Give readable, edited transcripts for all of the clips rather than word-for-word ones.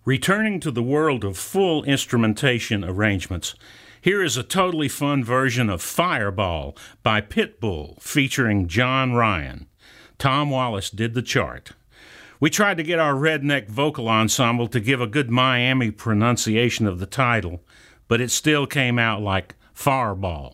Returning to the world of full instrumentation arrangements, here is a totally fun version of Fireball by Pitbull featuring John Ryan. Tom Wallace did the chart. We tried to get our redneck vocal ensemble to give a good Miami pronunciation of the title, but it still came out like Fireball.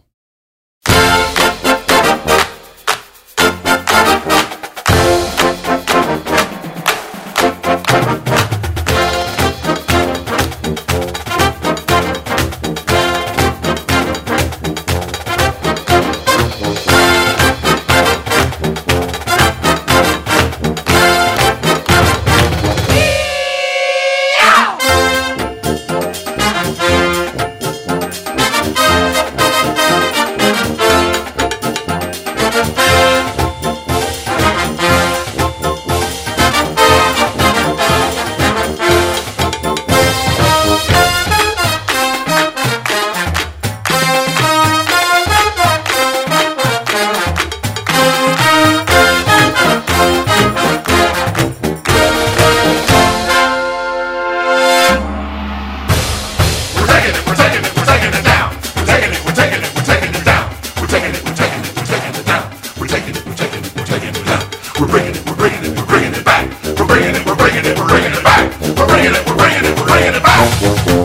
We're bringing it back.